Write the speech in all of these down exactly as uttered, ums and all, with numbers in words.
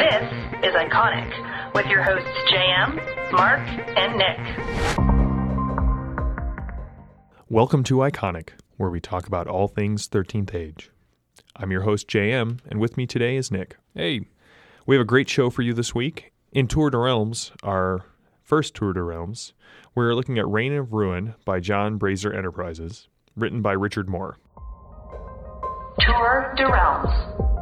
This is Iconic, with your hosts J M, Mark, and Nick. Welcome to Iconic, where we talk about all things thirteenth Age. I'm your host J M, and with me today is Nick. Hey. We have a great show for you this week. In Tour de Realms, our first Tour de Realms, we're looking at Reign of Ruin by John Brazier Enterprises, written by Richard Moore. Tour de Realms.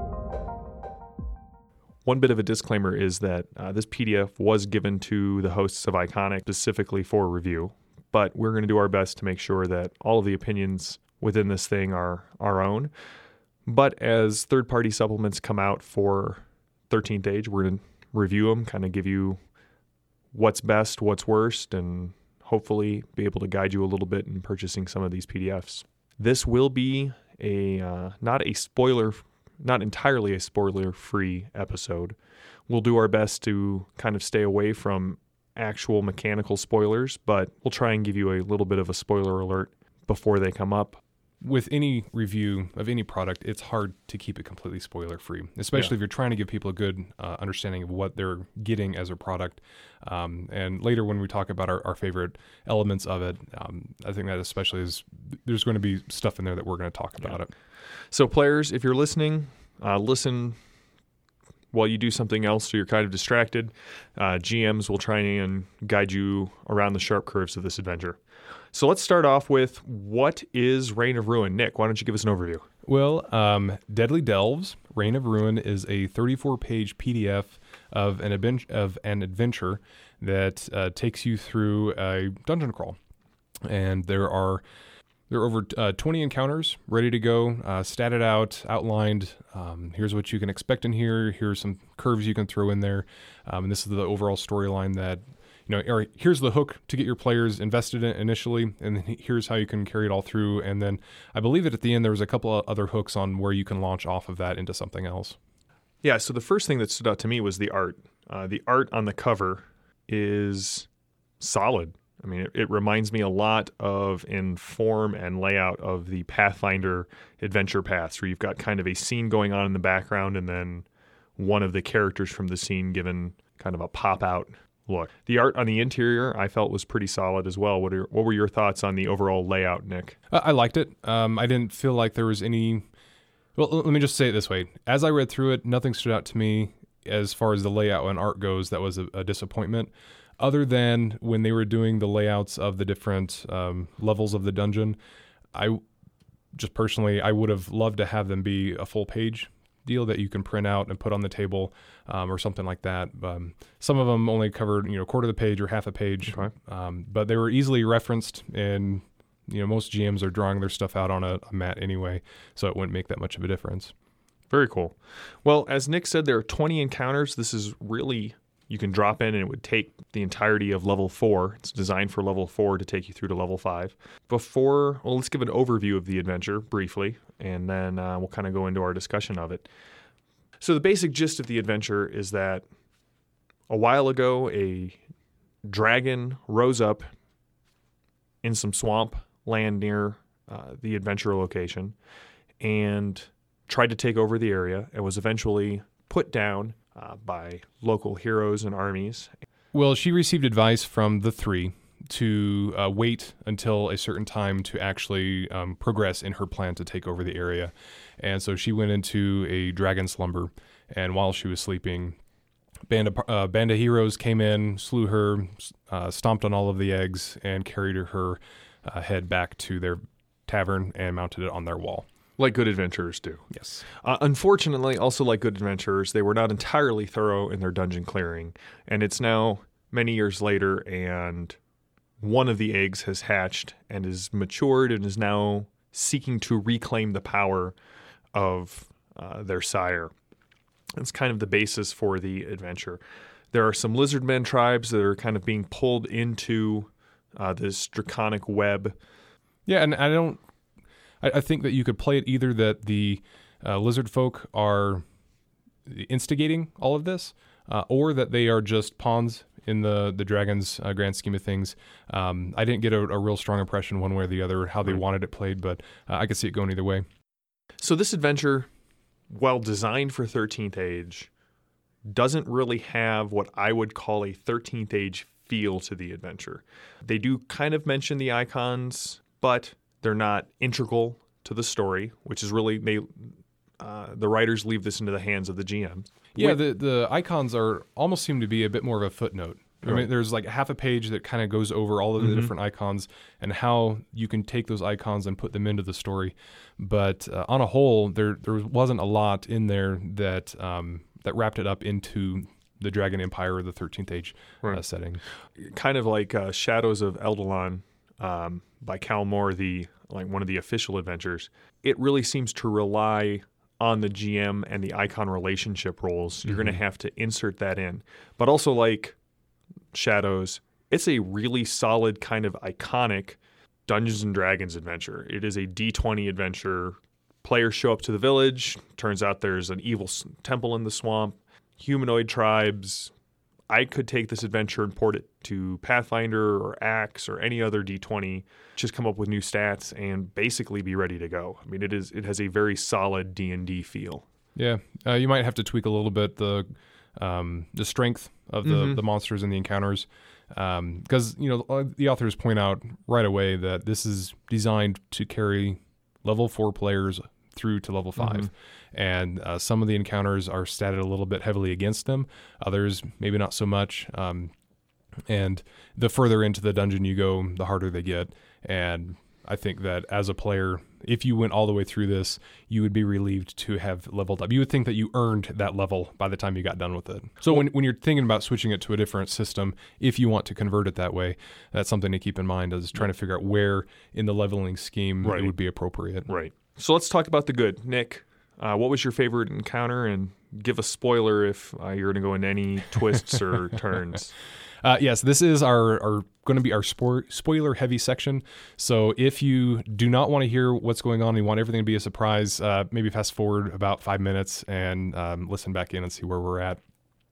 One bit of a disclaimer is that uh, this P D F was given to the hosts of Iconic specifically for review, but we're going to do our best to make sure that all of the opinions within this thing are our own. But as third-party supplements come out for thirteenth Age, we're going to review them, kind of give you what's best, what's worst, and hopefully be able to guide you a little bit in purchasing some of these P D Fs. This will be a uh, not a spoiler, not entirely a spoiler-free episode. We'll do our best to kind of stay away from actual mechanical spoilers, but we'll try and give you a little bit of a spoiler alert before they come up. With any review of any product, it's hard to keep it completely spoiler-free, especially yeah. if you're trying to give people a good uh, understanding of what they're getting as a product. Um, and later when we talk about our, our favorite elements of it, um, I think that especially is, there's going to be stuff in there that we're going to talk about yeah. it. So players, if you're listening, uh, listen while you do something else so you're kind of distracted. Uh, G Ms will try and guide you around the sharp curves of this adventure. So let's start off with, what is Reign of Ruin? Nick, why don't you give us an overview? Well, um, Deadly Delves, Reign of Ruin is a thirty-four page P D F of an, advent- of an adventure that uh, takes you through a dungeon crawl. And there are there are over uh, twenty encounters ready to go, uh, statted out, outlined. Um, here's what you can expect in here. Here's some curves you can throw in there. Um, and this is the overall storyline that, you know, or here's the hook to get your players invested in initially, and then here's how you can carry it all through. And then I believe that at the end there was a couple of other hooks on where you can launch off of that into something else. Yeah, so the first thing that stood out to me was the art. Uh, the art on the cover is solid. I mean, it, it reminds me a lot of, in form and layout, of the Pathfinder adventure paths, where you've got kind of a scene going on in the background and then one of the characters from the scene given kind of a pop-out look. The art on the interior I felt was pretty solid as well. What are, what were your thoughts on the overall layout, Nick? Uh, I liked it. Um, I didn't feel like there was any... Well, let me just say it this way. As I read through it, nothing stood out to me as far as the layout and art goes that was a, a disappointment, other than when they were doing the layouts of the different um, levels of the dungeon. I just personally, I would have loved to have them be a full page deal that you can print out and put on the table, um, or something like that. Um, some of them only covered, you know, a quarter of the page or half a page, okay. um, but they were easily referenced, and you know, most G Ms are drawing their stuff out on a, a mat anyway, so it wouldn't make that much of a difference. Very cool. Well, as Nick said, there are twenty encounters. This is really, you can drop in and it would take the entirety of level four. It's designed for level four to take you through to level five. Before, well, let's give an overview of the adventure briefly, and then uh, we'll kind of go into our discussion of it. So the basic gist of the adventure is that a while ago, a dragon rose up in some swamp land near uh, the adventure location and tried to take over the area, and was eventually put down uh, by local heroes and armies. Well, she received advice from the three to uh, wait until a certain time to actually um, progress in her plan to take over the area. And so she went into a dragon slumber, and while she was sleeping, band of, uh, band of heroes came in, slew her, uh, stomped on all of the eggs, and carried her uh, head back to their tavern and mounted it on their wall. Like good adventurers do. Yes. Uh, unfortunately, also like good adventurers, they were not entirely thorough in their dungeon clearing. And it's now many years later, and one of the eggs has hatched and is matured and is now seeking to reclaim the power of uh, their sire. It's kind of the basis for the adventure. There are some lizardmen tribes that are kind of being pulled into uh, this draconic web. Yeah, and I don't... I think that you could play it either that the uh, lizard folk are instigating all of this, uh, or that they are just pawns in the the dragon's uh, grand scheme of things. Um, I didn't get a, a real strong impression one way or the other how they right. wanted it played, but uh, I could see it going either way. So this adventure, while designed for thirteenth Age, doesn't really have what I would call a thirteenth Age feel to the adventure. They do kind of mention the icons, but they're not integral to the story, which is really they uh, the writers leave this into the hands of the G Ms. Yeah, the the icons are almost seem to be a bit more of a footnote. I mean, there's like half a page that kind of goes over all of the mm-hmm. different icons and how you can take those icons and put them into the story. But uh, on a whole, there there wasn't a lot in there that um, that wrapped it up into the Dragon Empire or the thirteenth Age right. uh, setting. Kind of like uh, Shadows of Eldalon um, by Cal Moore, the like one of the official adventures. It really seems to rely on the G M and the icon relationship roles. You're mm-hmm. going to have to insert that in. But also like Shadows, it's a really solid kind of iconic Dungeons and Dragons adventure. It is a D twenty adventure. Players show up to the village. Turns out there's an evil temple in the swamp. Humanoid tribes. I could take this adventure and port it to Pathfinder or Axe or any other D twenty, just come up with new stats and basically be ready to go. I mean, it is it has a very solid D and D feel. Yeah, uh, you might have to tweak a little bit the um, the strength of the, mm-hmm. the monsters and the encounters, because um, you know the authors point out right away that this is designed to carry level four players through to level five. Mm-hmm. And uh, some of the encounters are statted a little bit heavily against them. Others, maybe not so much. Um, and the further into the dungeon you go, the harder they get. And I think that as a player, if you went all the way through this, you would be relieved to have leveled up. You would think that you earned that level by the time you got done with it. So when, when you're thinking about switching it to a different system, if you want to convert it that way, that's something to keep in mind, is trying to figure out where in the leveling scheme right. it would be appropriate. Right. So let's talk about the good. Nick, uh, what was your favorite encounter? And give a spoiler if uh, you're going to go into any twists or turns. Uh, yes, this is our, our going to be our spo- spoiler-heavy section. So if you do not want to hear what's going on and you want everything to be a surprise, uh, maybe fast forward about five minutes and um, listen back in and see where we're at.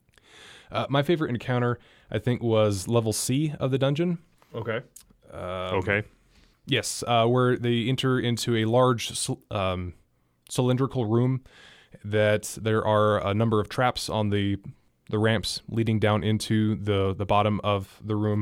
Uh, my favorite encounter, I think, was level C of the dungeon. Okay. Um, okay. Yes, uh, where they enter into a large um, cylindrical room that there are a number of traps on the the ramps leading down into the, the bottom of the room.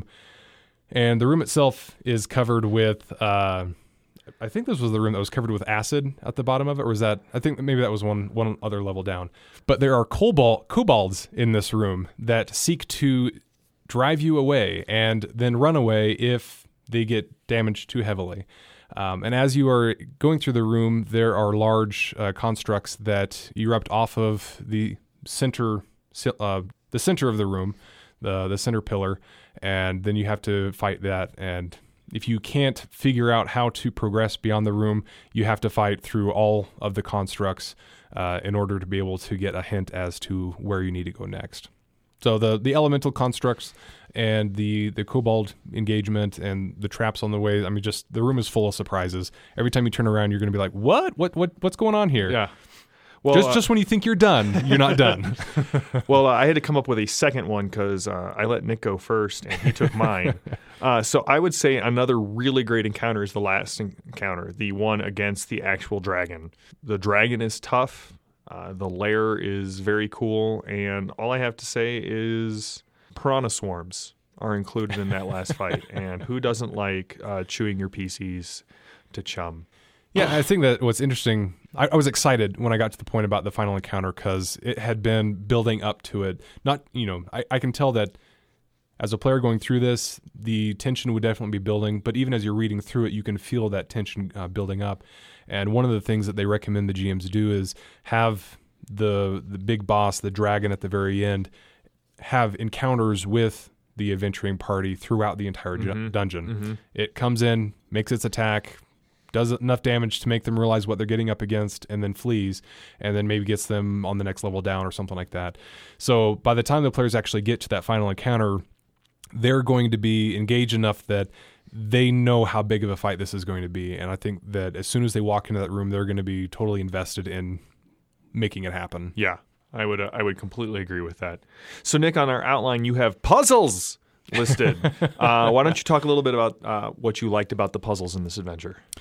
And the room itself is covered with, uh, I think this was the room that was covered with acid at the bottom of it, or was that, I think maybe that was one one other level down. But there are cobalt, kobolds in this room that seek to drive you away and then run away if they get damaged too heavily. Um, and as you are going through the room, there are large uh, constructs that erupt off of the center Uh, the center of the room, the the center pillar, and then you have to fight that. And if you can't figure out how to progress beyond the room, you have to fight through all of the constructs uh, in order to be able to get a hint as to where you need to go next. So the the elemental constructs and the the kobold engagement and the traps on the way. I mean, just the room is full of surprises. Every time you turn around, you're going to be like, "What? What? What? What's going on here?" Yeah. Well, just uh, just when you think you're done, you're not done. Well, uh, I had to come up with a second one because uh, I let Nick go first and he took mine. Uh, so I would say another really great encounter is the last encounter, the one against the actual dragon. The dragon is tough. Uh, the lair is very cool. And all I have to say is piranha swarms are included in that last fight. And who doesn't like uh, chewing your P Cs to chum? Yeah, I think that what's interesting, I, I was excited when I got to the point about the final encounter because it had been building up to it. Not, you know, I, I can tell that as a player going through this, the tension would definitely be building, but even as you're reading through it, you can feel that tension uh, building up. And one of the things that they recommend the G Ms do is have the the big boss, the dragon at the very end, have encounters with the adventuring party throughout the entire mm-hmm. dungeon. Mm-hmm. It comes in, makes its attack, does enough damage to make them realize what they're getting up against, and then flees, and then maybe gets them on the next level down or something like that. So by the time the players actually get to that final encounter, they're going to be engaged enough that they know how big of a fight this is going to be. And I think that as soon as they walk into that room, they're going to be totally invested in making it happen. Yeah, I would uh, I would completely agree with that. So Nick, on our outline, you have puzzles listed. uh, why don't you talk a little bit about uh, what you liked about the puzzles in this adventure?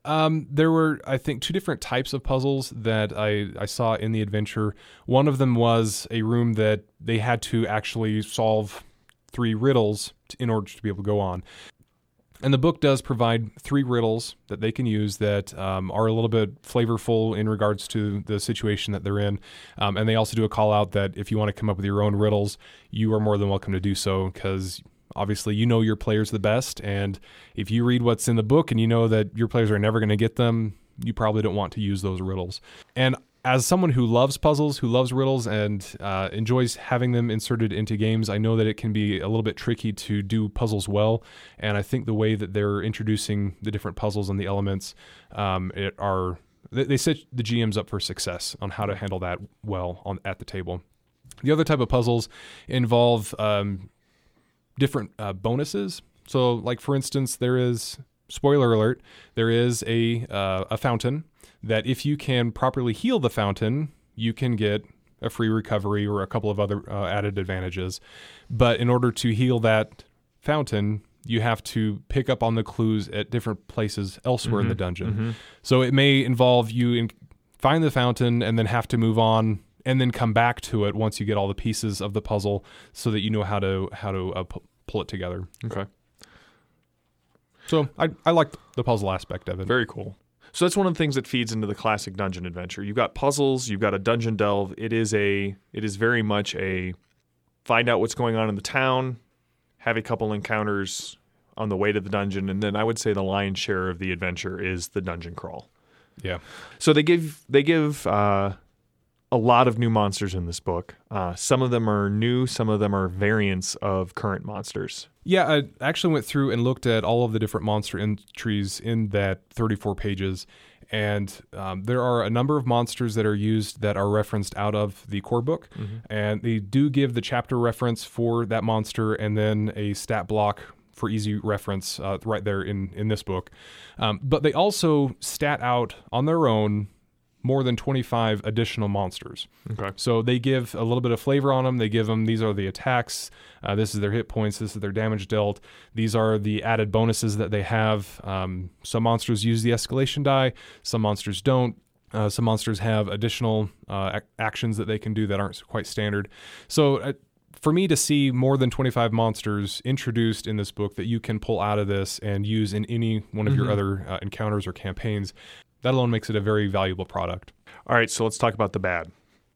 Um, there were, I think, two different types of puzzles that I, I saw in the adventure. One of them was a room that they had to actually solve three riddles in order to be able to go on. And the book does provide three riddles that they can use that um, are a little bit flavorful in regards to the situation that they're in. Um, and they also do a call out that if you want to come up with your own riddles, you are more than welcome to do so, because obviously you know your players the best. And if you read what's in the book and you know that your players are never going to get them, you probably don't want to use those riddles. And as someone who loves puzzles, who loves riddles, and uh, enjoys having them inserted into games, I know that it can be a little bit tricky to do puzzles well. And I think the way that they're introducing the different puzzles and the elements um, it are they, they set the G Ms up for success on how to handle that well on at the table. The other type of puzzles involve um, different uh, bonuses. So, like for instance, there is, spoiler alert, there is a uh, a fountain that if you can properly heal the fountain, you can get a free recovery or a couple of other uh, added advantages. But in order to heal that fountain, you have to pick up on the clues at different places elsewhere mm-hmm. in the dungeon. Mm-hmm. So it may involve you in find the fountain and then have to move on and then come back to it once you get all the pieces of the puzzle, so that you know how to how to uh, pu- pull it together. Okay. So I I liked the puzzle aspect of it. Very cool. So that's one of the things that feeds into the classic dungeon adventure. You've got puzzles, you've got a dungeon delve. It is a it is very much a find out what's going on in the town, have a couple encounters on the way to the dungeon, and then I would say the lion's share of the adventure is the dungeon crawl. Yeah. So they give they give uh, a lot of new monsters in this book. Uh, some of them are new, some of them are variants of current monsters. Yeah, I actually went through and looked at all of the different monster entries in that thirty-four pages, and um, there are a number of monsters that are used that are referenced out of the core book, mm-hmm. and they do give the chapter reference for that monster and then a stat block for easy reference uh, right there in, in this book. Um, but they also stat out on their own more than twenty-five additional monsters. Okay. So they give a little bit of flavor on them. They give them, these are the attacks, uh, this is their hit points, this is their damage dealt, these are the added bonuses that they have. Um, some monsters use the escalation die, some monsters don't. Uh, some monsters have additional uh, ac- actions that they can do that aren't quite standard. So uh, for me to see more than twenty-five monsters introduced in this book that you can pull out of this and use in any one of mm-hmm. your other uh, encounters or campaigns, that alone makes it a very valuable product. All right, so let's talk about the bad.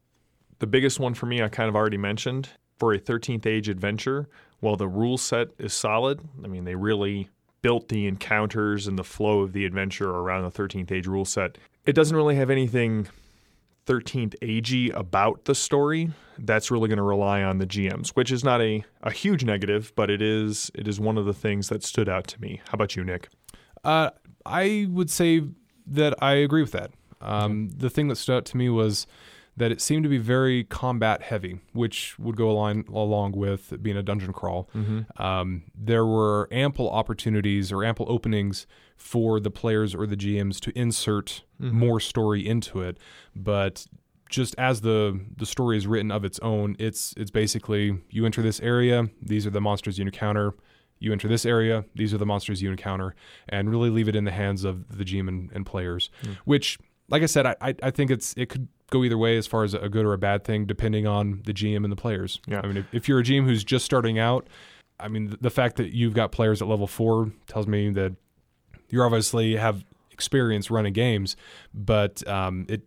The biggest one for me I kind of already mentioned. For a thirteenth Age adventure, while the rule set is solid, I mean, they really built the encounters and the flow of the adventure around the thirteenth Age rule set. It doesn't really have anything thirteenth Age-y about the story. That's really going to rely on the G Ms, which is not a, a huge negative, but it is it is one of the things that stood out to me. How about you, Nick? Uh, I would say that I agree with that. Um, okay. The thing that stood out to me was that it seemed to be very combat heavy, which would go along, along with being a dungeon crawl. Mm-hmm. Um, there were ample opportunities or ample openings for the players or the G Ms to insert mm-hmm. more story into it, but just as the the story is written of its own, it's it's basically you enter this area, these are the monsters you encounter. You enter this area, these are the monsters you encounter, and really leave it in the hands of the G M and, and players, mm. which, like I said, I, I think it's it could go either way as far as a good or a bad thing, depending on the G M and the players. Yeah. I mean, if, if you're a G M who's just starting out, I mean, the, the fact that you've got players at level four tells me that you obviously have experience running games, but um, it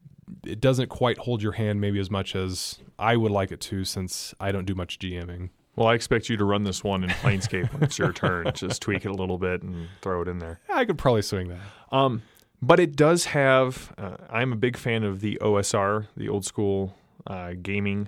it doesn't quite hold your hand maybe as much as I would like it to, since I don't do much GMing. Well, I expect you to run this one in Planescape when it's your turn. Just tweak it a little bit and throw it in there. I could probably swing that. Um, but it does have, uh, I'm a big fan of the O S R, the old school uh, gaming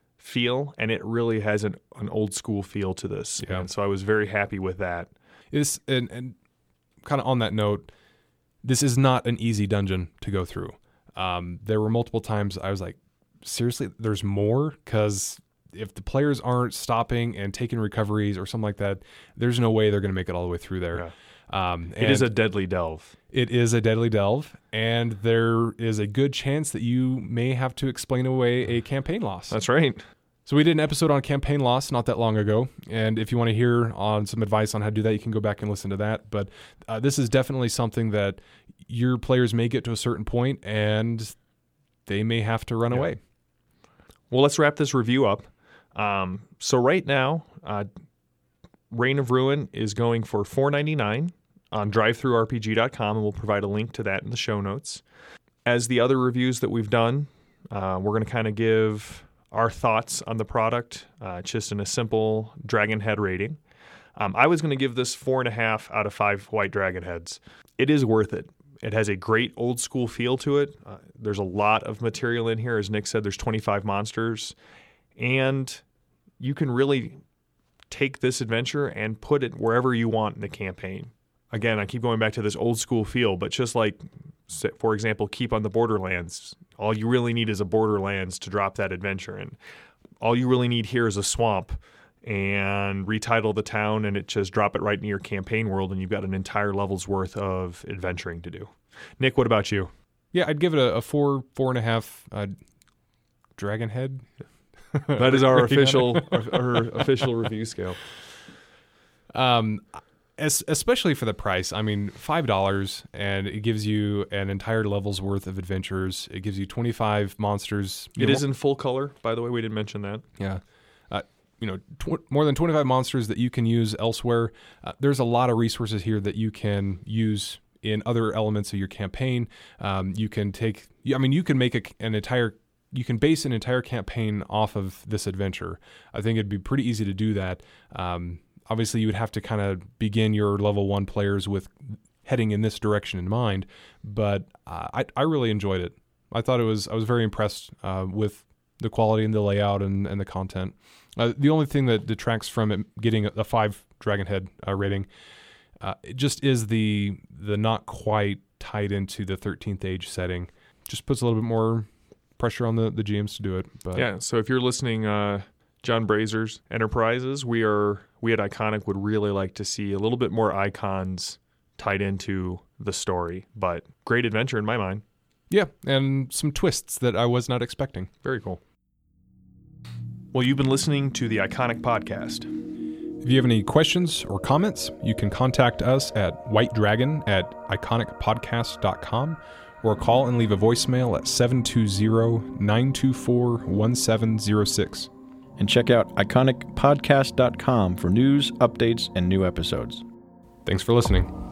feel, and it really has an, an old school feel to this. Yeah. And so I was very happy with that. It's, and, and kind of on that note, this is not an easy dungeon to go through. Um, there were multiple times I was like, seriously, there's more? Because if the players aren't stopping and taking recoveries or something like that, there's no way they're going to make it all the way through there. Yeah. Um, it is a deadly delve. It is a deadly delve, and there is a good chance that you may have to explain away a campaign loss. That's right. So we did an episode on campaign loss not that long ago, and if you want to hear on some advice on how to do that, you can go back and listen to that. But uh, this is definitely something that your players may get to a certain point, and they may have to run yeah. away. Well, let's wrap this review up. Um, so right now, uh, Reign of Ruin is going for four ninety-nine on drive thru R P G dot com, and we'll provide a link to that in the show notes. As the other reviews that we've done, uh, we're going to kind of give our thoughts on the product, uh, just in a simple dragon head rating. Um, I was going to give this four and a half out of five white dragon heads. It is worth it. It has a great old school feel to it. Uh, there's a lot of material in here. As Nick said, there's twenty-five monsters. And you can really take this adventure and put it wherever you want in the campaign. Again, I keep going back to this old school feel, but just like, for example, Keep on the Borderlands, all you really need is a Borderlands to drop that adventure in. All you really need here is a swamp and retitle the town, and it just drop it right in your campaign world, and you've got an entire level's worth of adventuring to do. Nick, what about you? Yeah, I'd give it a, a four, four and a half uh, dragon head. That is our official our, our official review scale. Um, as, especially for the price. I mean, five dollars, and it gives you an entire level's worth of adventures. It gives you twenty-five monsters. It is in full color, by the way. We didn't mention that. Yeah. Uh, you know, tw- more than twenty-five monsters that you can use elsewhere. Uh, there's a lot of resources here that you can use in other elements of your campaign. Um, you can take, I mean, you can make a, an entire You can base an entire campaign off of this adventure. I think it'd be pretty easy to do that. Um, obviously, you would have to kind of begin your level one players with heading in this direction in mind, but uh, I, I really enjoyed it. I thought it was, I was very impressed uh, with the quality and the layout and, and the content. Uh, the only thing that detracts from it getting a five Dragonhead uh, rating uh, it just is the the not quite tied into the thirteenth Age setting. Just puts a little bit more pressure on the, the G Ms to do it. But yeah, so if you're listening, uh, John Brazer's Enterprises, we are we at Iconic would really like to see a little bit more icons tied into the story. But great adventure in my mind. Yeah, and some twists that I was not expecting. Very cool. Well, you've been listening to the Iconic Podcast. If you have any questions or comments, you can contact us at white dragon at iconic podcast dot com or call and leave a voicemail at seven two zero, nine two four, one seven zero six. And check out iconic podcast dot com for news, updates, and new episodes. Thanks for listening.